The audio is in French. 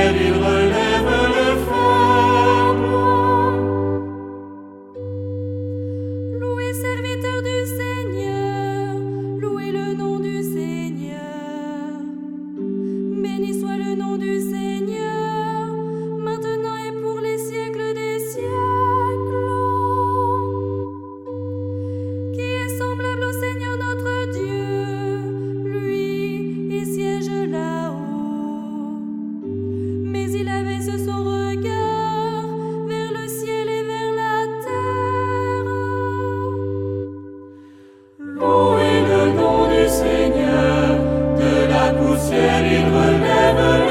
poussière, il relève le fardeau. Louez, serviteurs du Seigneur, louez le nom du Seigneur. Béni soit le nom du Seigneur, maintenant et pour les siècles des siècles. Qui est semblable au Seigneur notre Dieu, lui, il siège là-haut. Mais il abaisse son regard vers le ciel et vers la terre. Louez le nom du Seigneur, de la poussière il relève